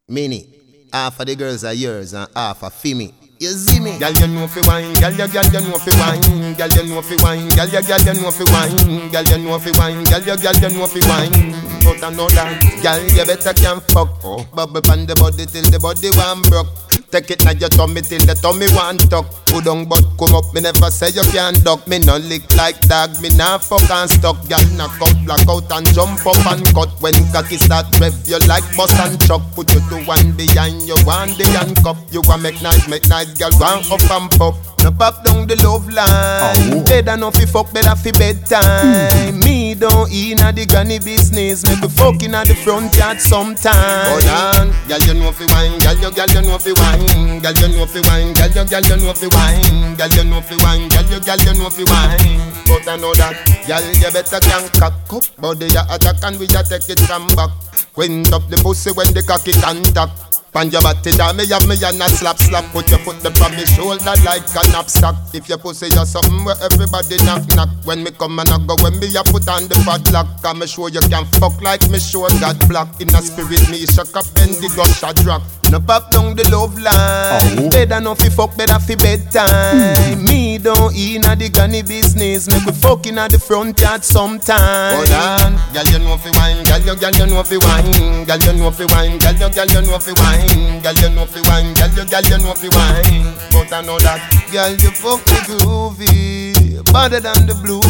Mini, half of the girls are yours and half are for me. You see me? Girl, you know fi wine, girl, you know fi wine, girl, you know fi wine, girl, you know fi wine, girl, you know fi wine, girl, you know fi wine. But I know that, girl, you better can fuck. Bubble on the body till the body one broke. Take it now your tummy till the tummy one tuck. Put down but come up, me never say you can't duck. Me no lick like dog, me nah fuck and stuck. Girl knock out, black out and jump up and cut. When cocky start rev, you like bust and chuck. Put you to one behind you, one the handcuff. You want make nice, girl, one up and pop. No pop down the love line. Better no fi fuck, better fi bedtime. Me don't inna the granny business. Make we fuck inna the front yard sometime. Hold on, girl you know fi wine, girl you know fi wine, girl you know fi wine, girl you know fi wine, girl you know fi wine, girl you know fi wine. But I know that, girl you better can cock up. Body ya attack and we ya take it from back. Wind up the pussy when the cocky contact. Pan your body down, me and a slap. Put your foot up on me shoulder like a knapsack. If your pussy is something where everybody knock. When me come and I go, when me a put on the padlock. Can me show you can fuck like me show God black. In a spirit me shock up and the gush a drop. No pop down the love line. Better no fi fuck, better fi bedtime. Me don't inna the granny business. Make we fuck inna the front yard sometime. Hold on, girl you know fi wine, girl you know fi wine, girl you know fi wine, girl you know fi wine. Girl, you know fi wine, girl, you know fi wine. But I know that, girl, you fuck me groovy, better than the blue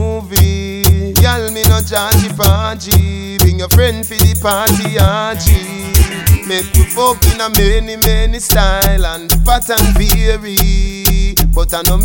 movie. Girl, me no charge party, bring your friend for the party, RG. Make we fuck in a many style and the pattern vary. But I no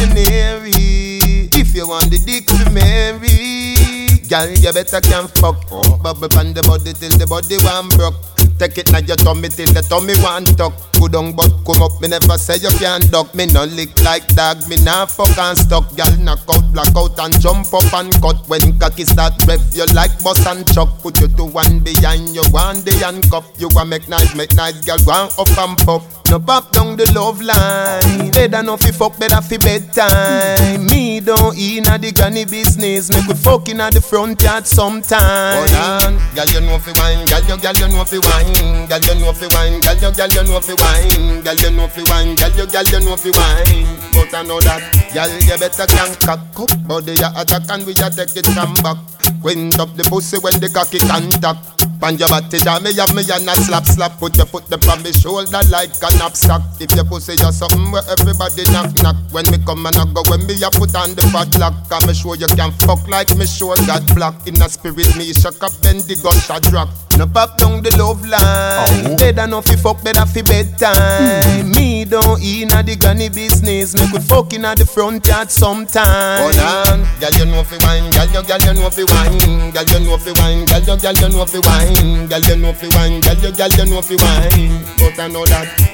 missionary. If you want the dick to marry, girl, you better can fuck. Bubble on the body till the body one broke. Take it now your tummy till the tummy one tuck. Put down but come up, me never say you can't duck. Me no lick like dog, me nah fuck and stuck. Girl knock out, black out and jump up and cut. When cocky start rev, you like bust and chuck. Put you to one behind you, one the handcuff. You want make nice, girl, one up and pop. No pop down the love line. Better no fi fuck, better fi bedtime. Me don't inna the granny business. Make we fuck inna the front yard sometime. Hold on, girl you know fi wine, girl you know fi wine, girl you know fi wine, girl you know fi wine, girl you know fi wine, girl you know fi wine. But I know that, girl you better can cock up. Body ya attack and we ya take it from back. Wind up the pussy when the cocky contact. Pan your body down, me and a slap. Put your foot up on me shoulder like a knapsack. If your pussy is something where everybody knock. When me come and I go, when me a put on the padlock. Can me show you can fuck like me show God black. In a spirit me shock up and the gush a drop. No pop down the love line. Better no fi fuck, better fi bedtime. Me don't inna the granny business. Make we fuck inna the front yard sometime. Hold on, girl you know fi wine, girl you know fi wine, girl you know fi wine, girl you know fi wine, girl you know fi wine, girl you know fi wine. But I know that.